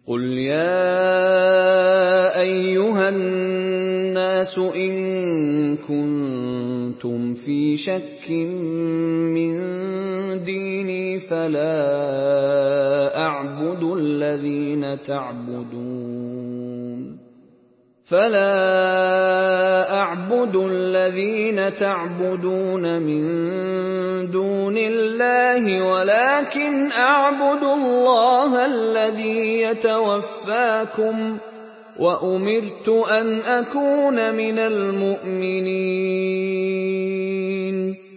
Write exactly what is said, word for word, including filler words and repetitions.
قُلْ يَا أَيُّهَا النَّاسُ إِن كُنتُمْ فِي شَكٍّ مِّن دِينِي فَلَا أَعْبُدُ الَّذِينَ تَعْبُدُونَ فَلَا أَعْبُدُ الَّذِينَ تَعْبُدُونَ مِن دُونِ اللَّهِ وَلَٰكِنْ أَعْبُدُ اللَّهَ الَّذِي يَتَوَفَّاكُمْ ۖ وَأُمِرْتُ أَنْ أَكُونَ مِنَ الْمُؤْمِنِينَ